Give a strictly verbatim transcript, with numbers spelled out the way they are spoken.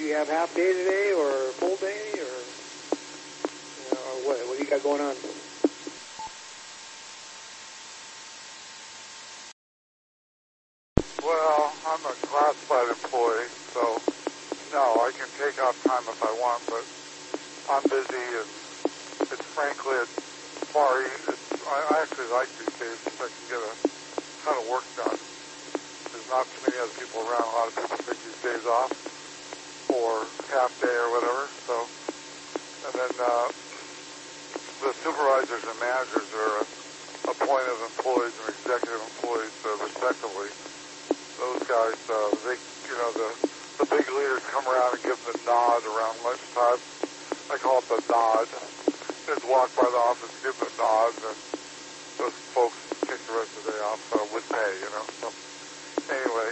you have half day today or full day, or, you know, or what? What do you got going on? Well, I'm a classified employee, so no, I can take off time if I want, but I'm busy, and it's frankly, it's far easier. I, I actually like these days because I can get a ton of work done. There's not too many other people around. A lot of people take these days off or half day or whatever. So, and then uh, the supervisors and managers are appointed employees and executive employees, uh, respectively. Those guys, uh, they, you know, the the big leaders come around and give the nod around lunchtime. I call it the nod. Just walk by the office, give the nod, and those folks take the rest of the day off uh, with pay, you know. So anyway,